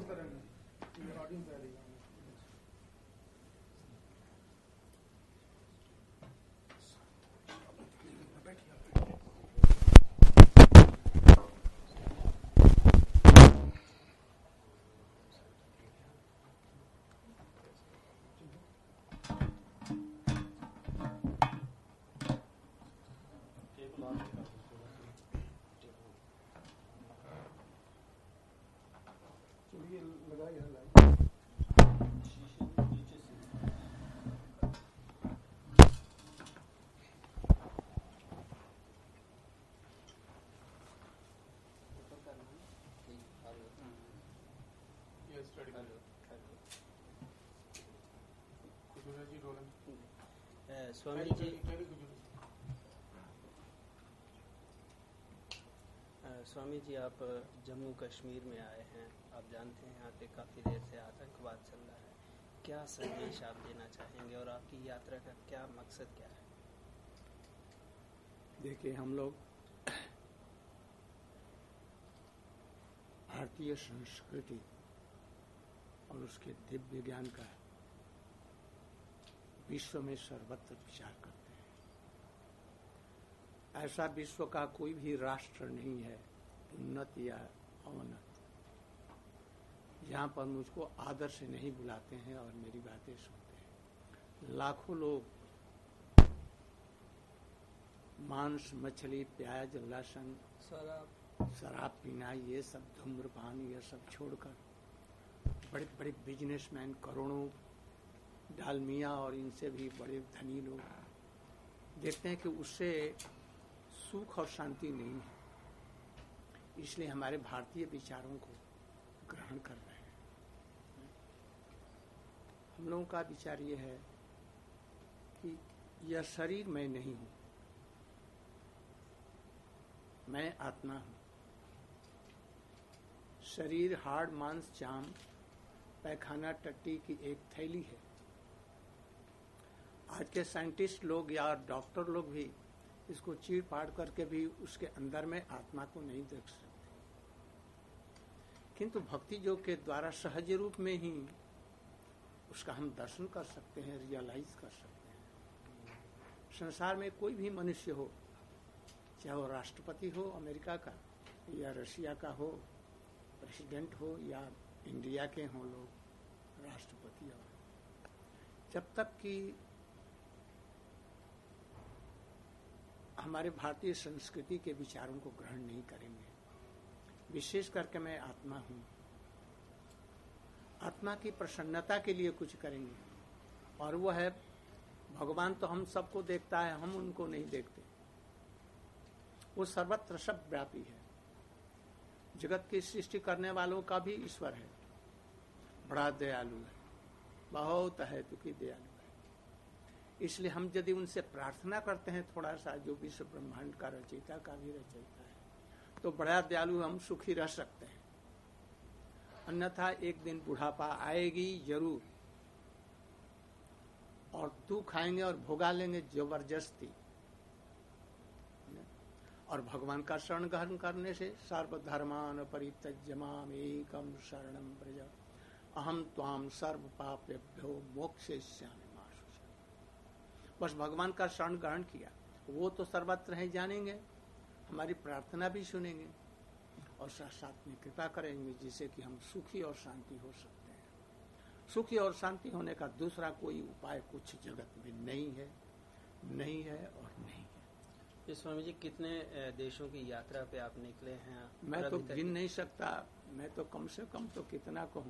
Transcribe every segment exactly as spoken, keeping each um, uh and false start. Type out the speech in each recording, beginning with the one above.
करेंगे, ऑडियंस आ रही है। चलिए लगाइए लाइट। स्वामी जी, स्वामी जी आप जम्मू कश्मीर में आए हैं, आप जानते हैं यहाँ पे काफ़ी देर से आतंकवाद चल रहा है, क्या संदेश आप देना चाहेंगे और आपकी यात्रा का क्या मकसद क्या है? देखिए, हम लोग भारतीय संस्कृति और उसके दिव्य ज्ञान का विश्व में सर्वत्र विचार करते हैं। ऐसा विश्व का कोई भी राष्ट्र नहीं है, उन्नत या अवनत, जहां पर मुझको आदर से नहीं बुलाते हैं और मेरी बातें सुनते हैं। लाखों लोग मांस, मछली, प्याज, लहसुन, शराब शराब पीना, ये सब धूम्रपान, ये सब छोड़कर बड़े बड़े बिजनेसमैन, करोड़ों डालमिया और इनसे भी बड़े धनी लोग देखते हैं कि उससे सुख और शांति नहीं है, इसलिए हमारे भारतीय विचारों को ग्रहण कर रहे हैं। हम लोगों का विचार ये है कि यह शरीर मैं नहीं हूं, मैं आत्मा हूं। शरीर हाड़, मांस, चाम, पैखाना, टट्टी की एक थैली है। आज के साइंटिस्ट लोग या डॉक्टर लोग भी इसको चीर फाड़ करके भी उसके अंदर में आत्मा को नहीं देख सकते, किंतु भक्ति योग के द्वारा सहज रूप में ही उसका हम दर्शन कर सकते हैं, रियलाइज कर सकते हैं। संसार में कोई भी मनुष्य हो, चाहे वो राष्ट्रपति हो अमेरिका का या रशिया का हो, प्रेसिडेंट हो या इंडिया के हों लोग राष्ट्रपति, और जब तक कि हमारे भारतीय संस्कृति के विचारों को ग्रहण नहीं करेंगे, विशेष करके मैं आत्मा हूं, आत्मा की प्रसन्नता के लिए कुछ करेंगे, और वो है भगवान तो हम सबको देखता है, हम उनको नहीं देखते। वो सर्वत्र सब व्यापी है, जगत की सृष्टि करने वालों का भी ईश्वर है, बड़ा दयालु है, बहुत है दुखी दयालु है। इसलिए हम यदि उनसे प्रार्थना करते हैं थोड़ा सा, जो विश्व ब्रह्मांड का रचयिता का भी रचयिता है, तो बड़ा दयालु, हम सुखी रह सकते हैं। अन्यथा एक दिन बुढ़ापा आएगी जरूर, और दुख आएंगे और भोगा लेंगे जबरदस्ती। और भगवान का शरण ग्रहण करने से सर्वधर्मान परित्यज्य माम एकम शरणम व्रज अहम त्वाम सर्व पापेभ्यो मोक्षयिष्यामि। बस भगवान का शरण ग्रहण किया, वो तो सर्वत्र है, जानेंगे, हमारी प्रार्थना भी सुनेंगे और साथ साथ में कृपा करेंगे, जिससे कि हम सुखी और शांति हो सकते हैं। सुखी और शांति होने का दूसरा कोई उपाय कुछ जगत में नहीं है, नहीं है और नहीं है। स्वामी जी, कितने देशों की यात्रा पे आप निकले हैं? मैं तो गिन नहीं सकता, मैं तो कम से कम तो कितना कहूँ।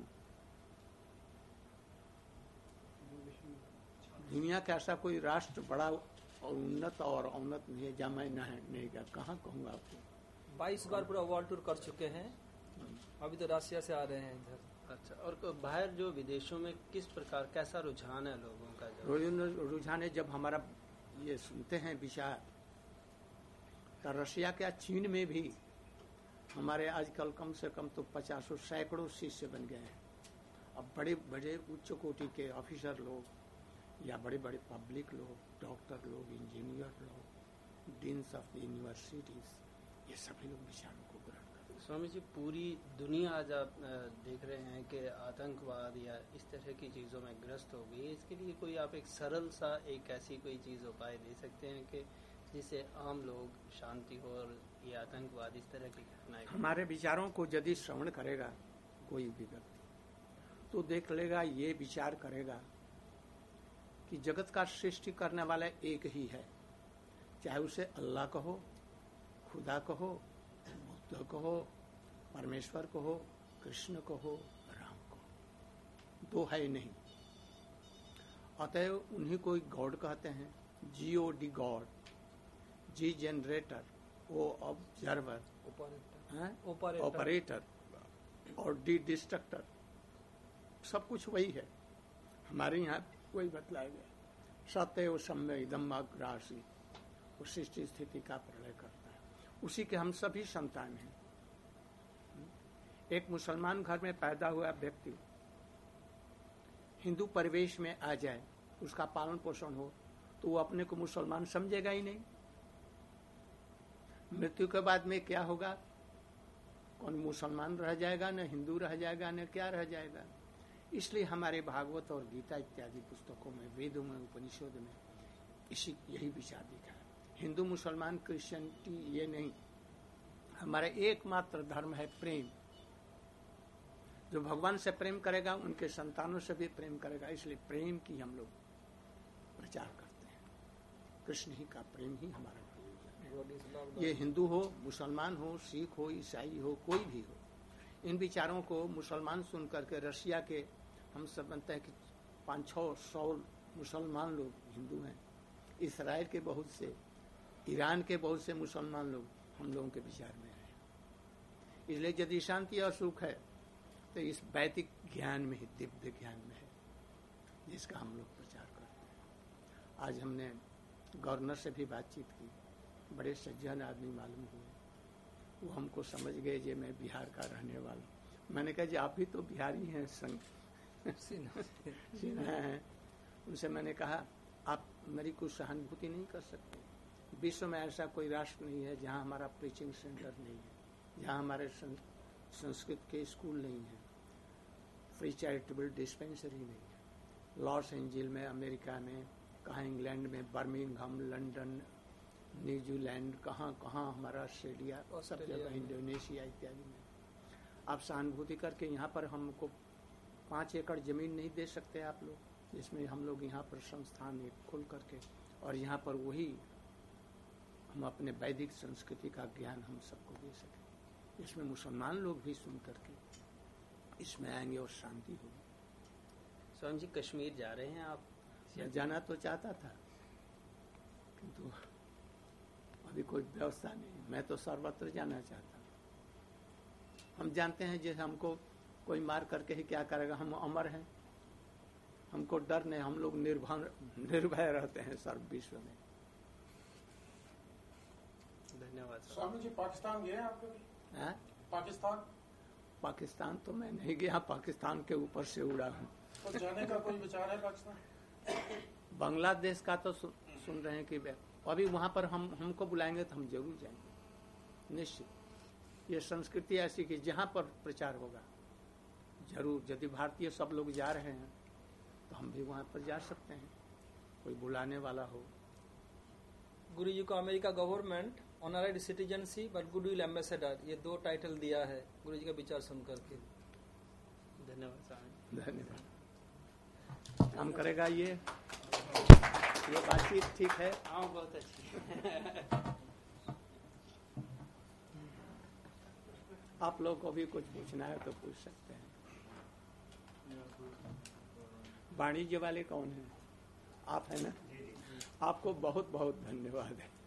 दुनिया का ऐसा कोई राष्ट्र बड़ा और उन्नत और अवनत नहीं है जहाँ मैं नहीं गया। कहाँ कहूँगा आपको। बाईस बार पूरा वर्ल्ड टूर कर चुके हैं, अभी तो रशिया से आ रहे हैं इधर। अच्छा, और बाहर जो विदेशों में किस प्रकार कैसा रुझान है लोगों का? रुझान है, जब हमारा ये सुनते हैं विचार, तो रशिया क्या चीन में भी हमारे आजकल कम से कम तो पचासों सैकड़ों शिष्य बन गए हैं। अब बड़े बड़े उच्च कोटि के ऑफिसर लोग या बड़े बड़े पब्लिक लोग, डॉक्टर लोग, इंजीनियर लोग, डीन्स ऑफ द यूनिवर्सिटीज, ये सभी लोग विचारों को ग्रहण करते हैं। स्वामी जी, पूरी दुनिया आज आप अ, देख रहे हैं कि आतंकवाद या इस तरह की चीज़ों में ग्रस्त हो गई है। इसके लिए कोई आप एक सरल सा एक ऐसी कोई चीज़ उपाय दे सकते हैं कि जिससे आम लोग शांति हो और ये आतंकवाद इस तरह की घटनाएं। हमारे विचारों को यदि श्रवण करेगा कोई भी व्यक्ति तो देख लेगा, ये विचार करेगा कि जगत का सृष्टि करने वाला एक ही है, चाहे उसे अल्लाह कहो, खुदा कहो, बुद्ध कहो, परमेश्वर कहो, कृष्ण कहो, राम कहो, दो है नहीं। अतएव उन्हीं को गॉड कहते हैं। G O D God, G generator, O observer, operator operator और डी डिस्ट्रक्टर, सब कुछ वही है। हमारे यहाँ वही बतलाया गया। सत्य व सम्य इदम अग्रासी, वो सृष्टि स्थिति का प्रलय करता है, उसी के हम सभी संतान हैं। एक मुसलमान घर में पैदा हुआ व्यक्ति हिंदू परिवेश में आ जाए, उसका पालन पोषण हो, तो वो अपने को मुसलमान समझेगा ही नहीं। मृत्यु के बाद में क्या होगा? कौन मुसलमान रह जाएगा, न हिंदू रह जाएगा, न क्या रह जाएगा। इसलिए हमारे भागवत और गीता इत्यादि पुस्तकों में, वेदों में, उपनिषद में इसी यही विचार दिखा है। हिंदू मुसलमान क्रिश्चियनिटी ये नहीं, हमारा एकमात्र धर्म है प्रेम। जो भगवान से प्रेम करेगा उनके संतानों से भी प्रेम करेगा। इसलिए प्रेम की हम लोग प्रचार करते हैं। कृष्ण ही का प्रेम ही हमारा प्रेम है। ये हिंदू हो, मुसलमान हो, सिख हो, ईसाई हो, कोई भी हो, इन विचारों को मुसलमान सुन करके, रशिया के हम सब बनते हैं कि पाँच छः सौ मुसलमान लोग हिंदू हैं, इसराइल के बहुत से, ईरान के बहुत से मुसलमान लोग हम लोगों के विचार में हैं। इसलिए यदि शांति और सुख है तो इस वैदिक ज्ञान में ही, दिव्य ज्ञान में है, जिसका हम लोग प्रचार करते हैं। आज हमने गवर्नर से भी बातचीत की, बड़े सज्जन आदमी मालूम हुए। वो हमको समझ गए जे मैं बिहार का रहने वाला हूँ। मैंने कहा जी आप भी तो बिहारी हैं, संग सिन्हा हैं। उनसे मैंने कहा आप मेरी कुछ सहानुभूति नहीं कर सकते। विश्व में ऐसा कोई राष्ट्र नहीं है जहाँ हमारा प्रीचिंग सेंटर नहीं है, जहाँ हमारे संस्कृत के स्कूल नहीं है, फ्री चैरिटेबल डिस्पेंसरी नहीं है। लॉस एंजिल में, अमेरिका में, कहाँ इंग्लैंड में, बर्मिंघम, लंदन, न्यूजीलैंड, कहाँ कहाँ हमारा ऑस्ट्रेलिया, सब जगह, इंडोनेशिया इत्यादि में। आप सहानुभूति करके यहाँ पर हमको पाँच एकड़ जमीन नहीं दे सकते आप लोग, जिसमें हम लोग यहाँ पर संस्थान एक खोल करके, और यहाँ पर वही हम अपने वैदिक संस्कृति का ज्ञान हम सबको दे सकें। इसमें मुसलमान लोग भी सुन करके इसमें आएंगे और शांति होगी। स्वामी जी, कश्मीर जा रहे हैं आप? मैं जाना तो चाहता था, किंतु अभी कोई व्यवस्था नहीं। मैं तो सर्वत्र जाना चाहता हूँ। हम जानते हैं जैसे हमको कोई मार करके ही क्या करेगा, हम अमर हैं, हमको डर नहीं, हम लोग निर्भय निर्भय रहते हैं सर्व विश्व में। धन्यवाद स्वामी जी। पाकिस्तान गए आप कभी? है? पाकिस्तान पाकिस्तान तो मैं नहीं गया, पाकिस्तान के ऊपर से उड़ा हूँ। तो जाने का कोई विचार है पाकिस्तान? बांग्लादेश का तो सु, सुन रहे हैं कि अभी वहाँ पर हम हमको बुलाएंगे तो हम जरूर जाएंगे, निश्चित। ये संस्कृति ऐसी कि जहाँ पर प्रचार होगा जरूर, यदि भारतीय सब लोग जा रहे हैं तो हम भी वहाँ पर जा सकते हैं, कोई बुलाने वाला हो। गुरु जी को अमेरिका गवर्नमेंट ऑनरेड सिटीजनशिप और गुडविल एम्बेसडर, ये दो टाइटल दिया है गुरु जी का विचार सुन करके। धन्यवाद स्वामी। धन्यवाद। काम करेगा ये ये बातचीत ठीक है? हाँ, बहुत अच्छी। आप लोग को भी कुछ पूछना है तो पूछ सकते हैं। वाणिज्य वाले कौन है? आप है ना? आपको बहुत बहुत धन्यवाद है।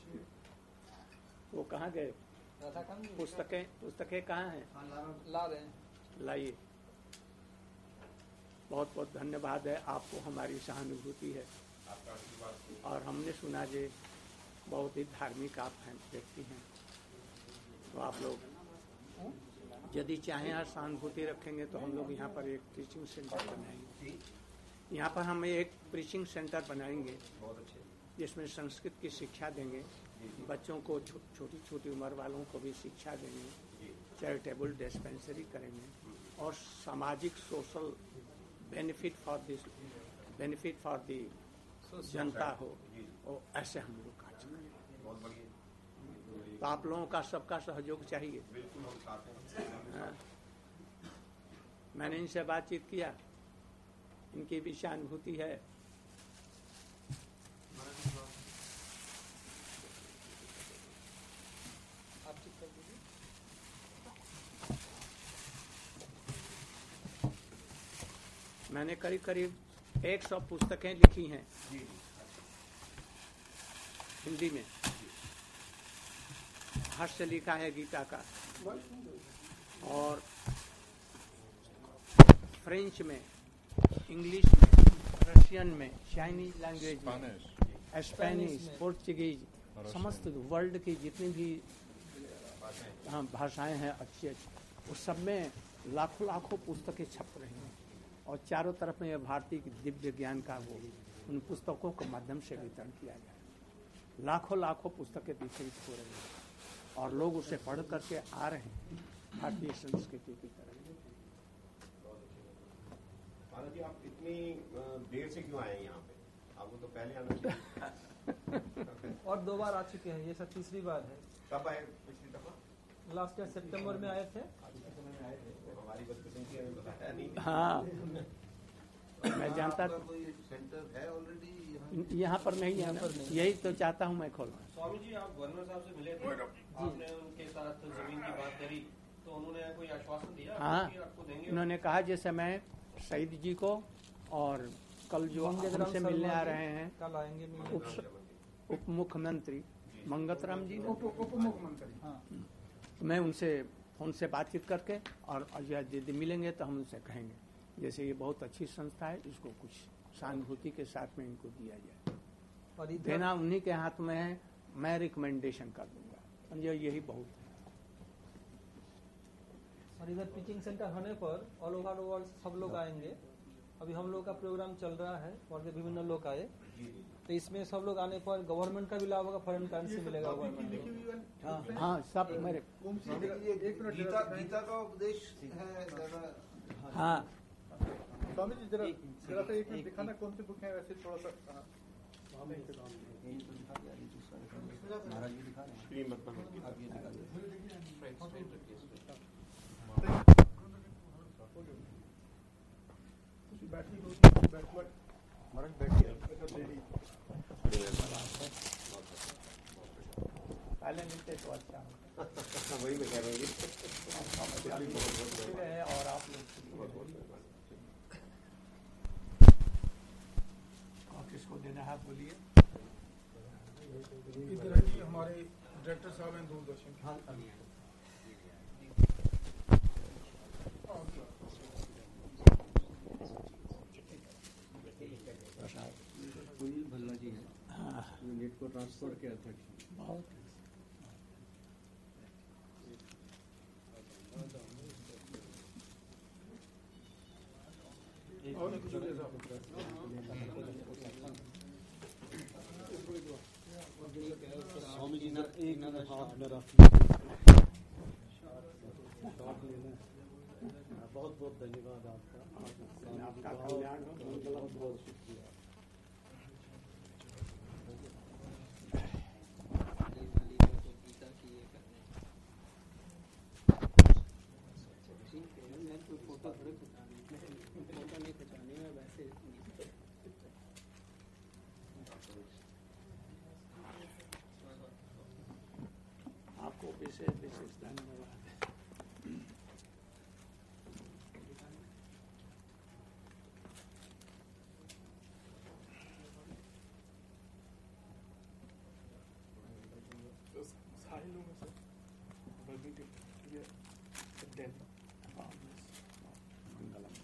वो कहाँ गए? पुस्तकें पुस्तकें कहाँ हैं? ला रहे हैं। लाइए। बहुत बहुत धन्यवाद है आपको, हमारी सहानुभूति है। और हमने सुना जे बहुत ही धार्मिक आप हैं, व्यक्ति हैं, तो आप लोग यदि चाहें और सहानुभूति रखेंगे तो हम लोग यहाँ पर एक टीचिंग सेंटर बनाएंगे। यहाँ पर हम एक प्रीचिंग सेंटर बनाएंगे जिसमें संस्कृत की शिक्षा देंगे, बच्चों को छो, छोटी छोटी उम्र वालों को भी शिक्षा देंगे, चैरिटेबल डिस्पेंसरी करेंगे और सामाजिक social benefit for this benefit for the जनता हो, और ऐसे हम लोग कार्य करेंगे। बहुत बढ़िया। तो आप लोगों का सबका सहयोग चाहिए। बिल्कुल हम साथ हैं। हाँ। मैंने इनसे बातचीत किया, इनकी भी सहानुभूति है। आप ठीक कर दीजिए। मैंने करीब करीब एक सौ पुस्तकें लिखी हैं जी जी। हिंदी में। भाष्य लिखा है गीता का, और फ्रेंच में, इंग्लिश में, रशियन में, चाइनीज लैंग्वेज में, स्पेनिश, पोर्चुगीज, समस्त वर्ल्ड की जितनी भी हाँ भाषाएं हैं अच्छी अच्छी, उस सब में लाखों लाखों पुस्तकें छप रही हैं, और चारों तरफ में यह भारतीय दिव्य ज्ञान का वो उन पुस्तकों के माध्यम से वितरण किया जाए। लाखों लाखों पुस्तकें वितरित हो रही हैं और लोग उसे पढ़ करके आ रहे हैं भारतीय संस्कृति की तरफ। महाराज जी, आप इतनी देर से क्यों आए हैं यहाँ पे? आपको तो पहले आना चाहिए। और दो बार आ चुके हैं, ये सब तीसरी बार है। कब आए पिछली दफा? लास्ट ईयर सितंबर में आए थे। हमारी बदकिस्मती है, बताया नहीं। हाँ, मैं जानता था। कोई सेंटर है ऑलरेडी यहाँ पर नहीं है, यही तो चाहता हूँ मैं खोलना। स्वामी जी, आप गवर्नर साहब से मिले थे, आपने उनके साथ जमीन की बात करी, तो उन्होंने कोई आश्वासन दिया हाँ, कि आपको देंगे? उन्होंने कहा जैसे मैं सईद जी को और कल जो हमसे मिलने आ रहे हैं कल आएंगे मिलने। उप उप मुख्यमंत्री मंगतराम जी, उप मुख्यमंत्री। हाँ, मैं उनसे फोन से बातचीत करके और यदि मिलेंगे तो हम उनसे कहेंगे जैसे ये बहुत अच्छी संस्था है, इसको कुछ सहानुभूति के साथ में इनको दिया जाए। और इधर देना उन्हीं के हाथ में है, मैं रिकमेंडेशन कर दूंगा, समझो यही बहुत है। और इधर टीचिंग सेंटर होने पर ऑल ओवर वर्ल्ड सब लोग आएंगे। अभी हम लोग का प्रोग्राम चल रहा है और विभिन्न लोग आए, तो इसमें सब लोग आने पर गवर्नमेंट का भी लाभ होगा, फॉरेन करेंसी मिलेगा गवर्नमेंट। हाँ हाँ, सब मेरे गीता गीता का उपदेश है ज़्यादा। हाँ, स्वामी जी जरा जरा सा एक मिनट दिखाना कौन सी बुक है, वैसे थोड़ा सा। महाराज जी दिखा रहे हैं। श्रीमद् भगवद गीता। आप ये दिखा दीजिए। बैठिए बैठ महाराज बैठिए। पहले मिलते तो अच्छा होता वही मैं कह रहा हूँ। है। और आप लोग और किसको देना है बोलिए। इधर है जी, हमारे डायरेक्टर साहब हैं दूरदर्शन के। हाँ, पूरी भल्ला जी हैं। हाँ, यूनिट को ट्रांसपोर्ट के अध्यक्ष। बहुत स्वामी जी ने एक हाथ में रख बहुत बहुत धन्यवाद आपका। आपका कल्याण हो, बहुत बहुत शुक्रिया। गीता की ये करने ठीक है, मैं कोई फोटो थोड़ी खिंचानी फोटो नहीं खिंचानी है वैसे। आपको विशेष विशेष धन्यवाद। सारे लोग हैं सर, बल्कि के ये डेल मंगलम।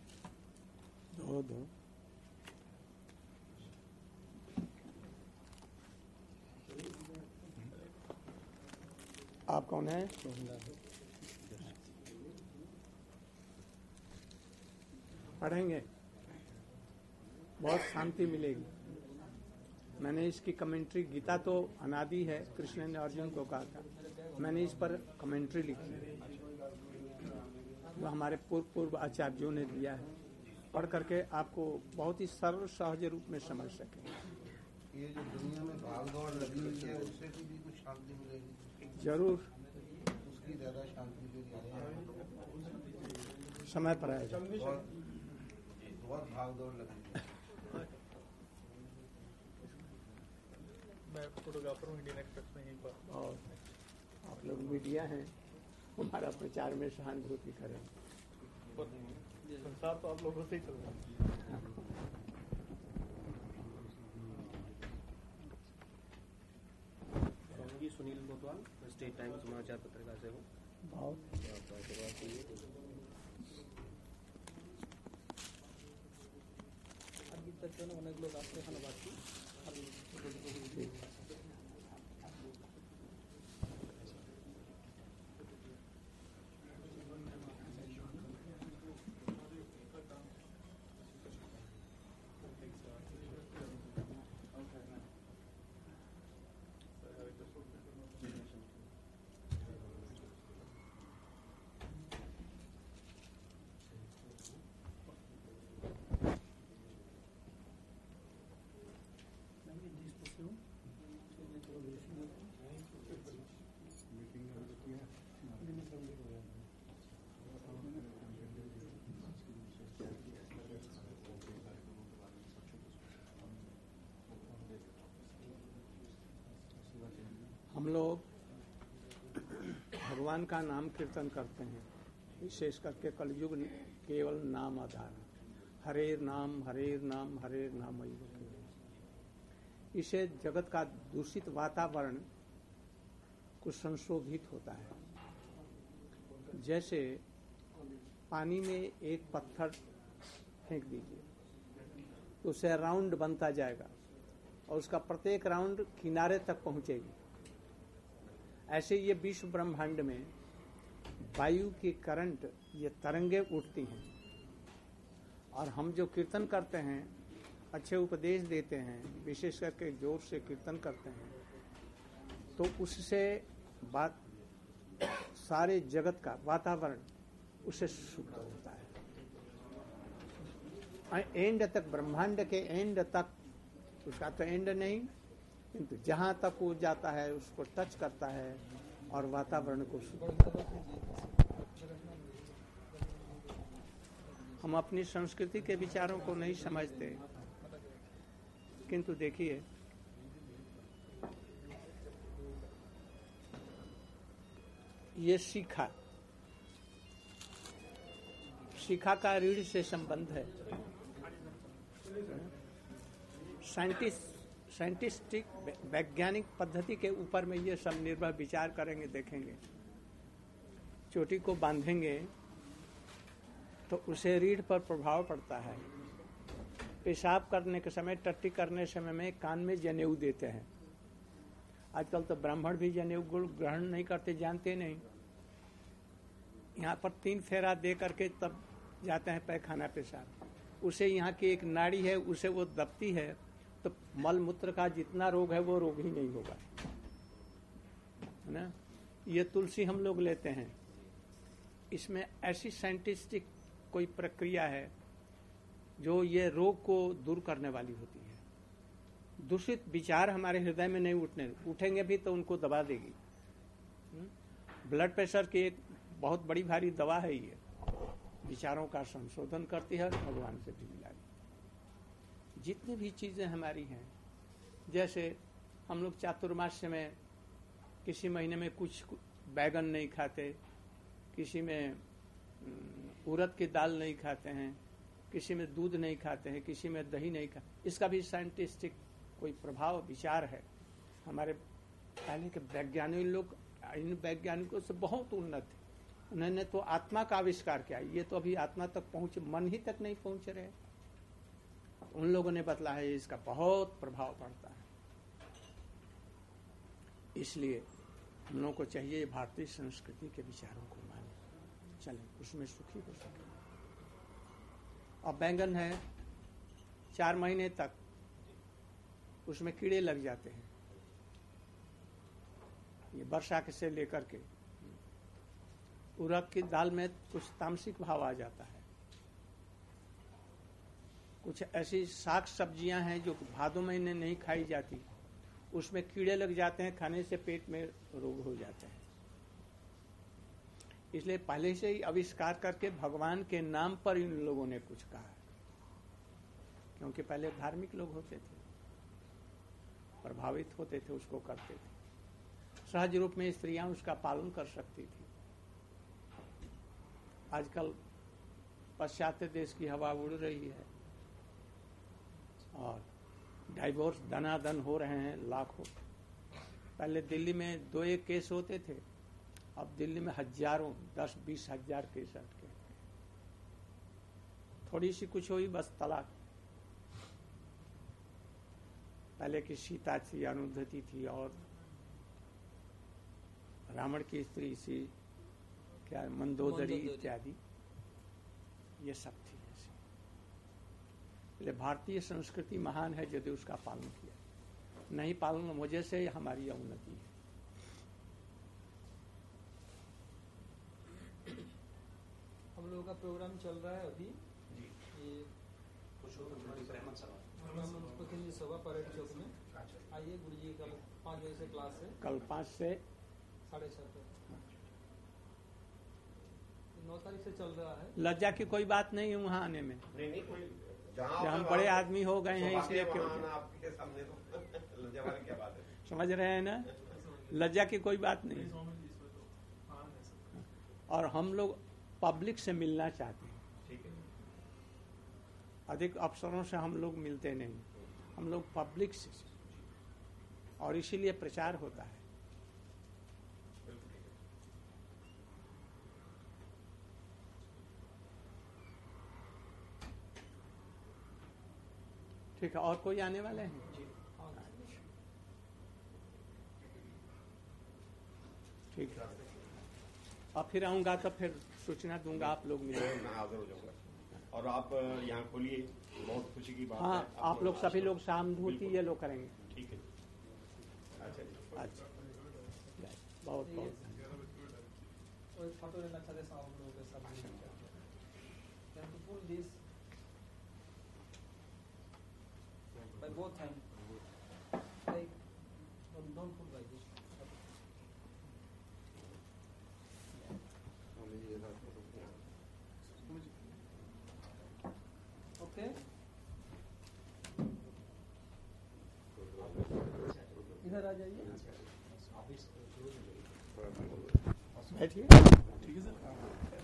दो दो आप कौन है? पढ़ेंगे, बहुत शांति मिलेगी। मैंने इसकी कमेंट्री, गीता तो अनादि है, कृष्ण ने अर्जुन को कहा था, मैंने इस पर कमेंट्री लिखी है जो हमारे पूर्व पूर्व आचार्यों ने दिया है, पढ़ करके आपको बहुत ही सरल सहज रूप में समझ सके। ये जो दुनिया में भाग दौड़ लगी हुई है उससे भी कुछ शांति मिलेगी? जरूर, उसकी ज्यादा शांति मिलेगी, समय पर आएगा। बहुत बहुत भाग दौड़ लगी है। मैं फोटोग्राफर हूँ इंडियन एक्सप्रेस में एक बार। और आप लोग मीडिया हैं, हमारा प्रचार में सहानुभूति करें। संसार तो आप लोगों से ही चल रहा है। जी सुनील कोतवाल, स्टेट टाइम्स समाचार पत्रकार से हूँ। बहुत अभी तक तो अनेक लोग आपसे खाना बात की। हम लोग भगवान का नाम कीर्तन करते हैं, विशेष करके कलयुग केवल नाम आधार, हरेर नाम हरेर नाम हरेर नाम। इससे जगत का दूषित वातावरण कुछ संशोधित होता है। जैसे पानी में एक पत्थर फेंक दीजिए तो उसे राउंड बनता जाएगा और उसका प्रत्येक राउंड किनारे तक पहुंचेगी। ऐसे ये विश्व ब्रह्मांड में वायु की करंट, ये तरंगे उठती हैं, और हम जो कीर्तन करते हैं, अच्छे उपदेश देते हैं, विशेष करके जोर से कीर्तन करते हैं, तो उससे बात सारे जगत का वातावरण उससे शुद्ध होता है। एंड तक, ब्रह्मांड के एंड तक, उसका तो एंड नहीं, किंतु जहां तक वो जाता है उसको टच करता है और वातावरण को शुद्ध। हम अपनी संस्कृति के विचारों को नहीं समझते, किंतु देखिए ये शिखा, शिखा का रीढ़ से संबंध है। साइंटिस्ट साइंटिस्टिक वैज्ञानिक पद्धति के ऊपर में ये सब निर्भर विचार करेंगे, देखेंगे। चोटी को बांधेंगे तो उसे रीढ़ पर प्रभाव पड़ता है। पेशाब करने के समय, टट्टी करने समय में कान में जनेऊ देते हैं। आजकल तो ब्राह्मण भी जनेऊ ग्रहण नहीं करते, जानते नहीं। यहाँ पर तीन फेरा दे करके तब जाते हैं पैखाना पेशाब। उसे यहाँ की एक नाड़ी है, उसे वो दबती है, तो मल मूत्र का जितना रोग है वो रोग ही नहीं होगा, है ना। ये तुलसी हम लोग लेते हैं, इसमें ऐसी साइंटिस्टिक कोई प्रक्रिया है जो ये रोग को दूर करने वाली होती है। दूषित विचार हमारे हृदय में नहीं उठने, उठेंगे भी तो उनको दबा देगी। ब्लड प्रेशर की एक बहुत बड़ी भारी दवा है ये, विचारों का संशोधन करती है, भगवान से भी मिला। जितनी भी चीजें हमारी हैं, जैसे हम लोग चातुर्मास्य में किसी महीने में कुछ बैगन नहीं खाते, किसी में उड़द की दाल नहीं खाते हैं, किसी में दूध नहीं खाते हैं, किसी में दही नहीं खाते। इसका भी साइंटिस्टिक कोई प्रभाव विचार है। हमारे पहले के वैज्ञानिक लोग इन वैज्ञानिकों से बहुत उन्नत है। उन्होंने तो आत्मा का आविष्कार किया, ये तो अभी आत्मा तक पहुंच, मन ही तक नहीं पहुंच रहे। उन लोगों ने बतला है इसका बहुत प्रभाव पड़ता है। इसलिए हम लोगों को चाहिए भारतीय संस्कृति के विचारों को माने, चलें उसमें सुखी हो सके। अब बैंगन है, चार महीने तक उसमें कीड़े लग जाते हैं, ये वर्षा के से लेकर के उड़द की दाल में कुछ तामसिक भाव आ जाता है। कुछ ऐसी साग सब्जियां हैं जो भादों महीने नहीं खाई जाती, उसमें कीड़े लग जाते हैं, खाने से पेट में रोग हो जाते हैं। इसलिए पहले से ही आविष्कार करके भगवान के नाम पर इन लोगों ने कुछ कहा है, क्योंकि पहले धार्मिक लोग होते थे, प्रभावित होते थे, उसको करते थे। सहज रूप में स्त्रियां उसका पालन कर सकती थी। आजकल पाश्चात्य देश की हवा उड़ रही है और डाइवोर्स दनादन हो रहे हैं लाखों। पहले दिल्ली में दो एक केस होते थे, अब दिल्ली में हजारों, दस बीस हजार केस अटके। थोड़ी सी कुछ हुई बस तलाक। पहले की सीता थी, अरुंधति थी, और रावण की स्त्री सी क्या मंदोदरी इत्यादि, ये सब थी। इसलिए भारतीय संस्कृति महान है यदि उसका पालन किया, नहीं पालन वजह से हमारी अवनति है। हम लोगों का प्रोग्राम चल रहा है अभी जी। ये प्रतिनिधि सभा परेड चौक में। आइए गुरु जी, कल पाँच बजे से क्लास है। कल पाँच से साढ़े छह तक नौ तारीख से चल रहा है। लज्जा की कोई बात नहीं है वहाँ आने में। नहीं नहीं कोई हम बड़े आदमी हो गए हैं इसलिए क्यों, आपके सामने तो लज्जा वाली क्या बात है। समझ रहे हैं ना, लज्जा की कोई बात नहीं। और हम लोग पब्लिक से मिलना चाहते हैं, ठीक है। अधिक अफसरों से हम लोग मिलते नहीं, हम लोग पब्लिक से, और इसीलिए प्रचार होता है। ठीक है, और कोई आने वाले हैं? ठीक है, अब फिर आऊंगा तो फिर सूचना दूंगा, आप लोग मिलेंगे। मैं हाजिर हो जाऊंगा। और आप यहाँ खोलिए, बहुत खुशी की बात हाँ, है। आप लोग सभी लोग शाम धूती ये लोग करेंगे। ठीक है, अच्छा अच्छा, बहुत बहुत कोई फोटो लेना चाहते हैं हम लोगों के साथ? Can you pull this by both hands? Like, don't, don't pull like this. Okay. इधर आ जाइए। बैठिए। ठीक है सर।